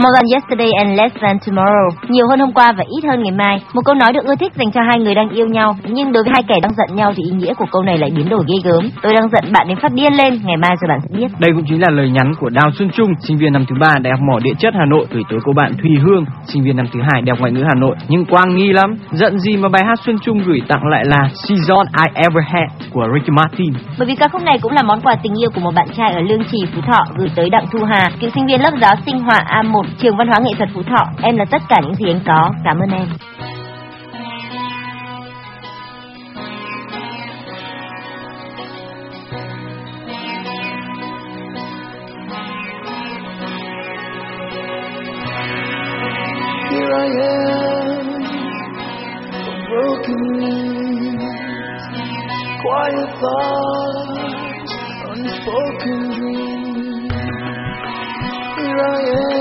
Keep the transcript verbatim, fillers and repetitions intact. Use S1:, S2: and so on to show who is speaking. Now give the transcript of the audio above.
S1: More than yesterday and less than tomorrow. Nhiều hơn hôm qua và ít hơn ngày mai. Một câu nói được ưa thích dành cho hai người đang yêu nhau. Nhưng đối với hai kẻ đang giận nhau thì ý nghĩa của câu này lại biến đổi ghê gớm. Tôi đang giận bạn đến phát điên lên, ngày mai rồi bạn sẽ biết.
S2: Đây cũng chính là lời nhắn của Đào Xuân Trung, sinh viên năm thứ ba Đại học Mỏ Địa chất Hà Nội, gửi tới cô bạn Thùy Hương, sinh viên năm thứ hai Đại học Ngoại ngữ Hà Nội. Nhưng quang nghi lắm, giận gì mà bài hát Xuân Trung gửi tặng lại là She's All I Ever Had của Ricky Martin.
S1: Bởi vì ca khúc này cũng là món quà tình yêu của một bạn trai ở Lương Trì, Phú Thọ gửi tới Đặng Thu Hà, cựu sinh viên lớp giáo sinh hỏa A một, trường Văn hóa Nghệ thuật Phú Thọ. Em là tất cả những gì anh có, cảm ơn em.
S3: Here I am, a broken wings, quiet thoughts, unspoken dreams. Here I am.